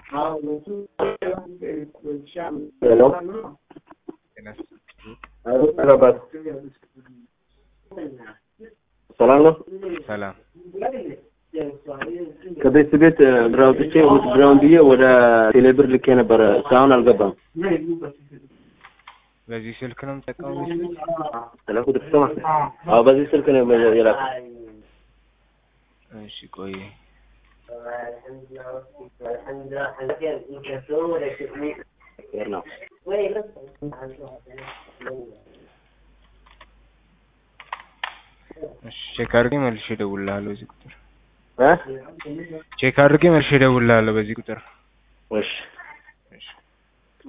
Hello. ሰላም ነው። ሰላም ከቤት ቤት ብራውጥቼ ብራውን ብዬ ወደ ቴሌብር ልኬ ነበር። እስካሁን አልገባም። በዚህ ስልክ ነው የምጠቀመው። ሰላም ቁጥር አዎ፣ በዚህ ስልክ ነው የላከው። እሺ ቆይ ነው እሺ ቼክ አድርጌ መልሼ እደውልልሃለሁ በዚህ ቁጥር ቼክ አድርጌ መልሼ እደውልልሃለሁ በዚህ ቁጥር። እሺ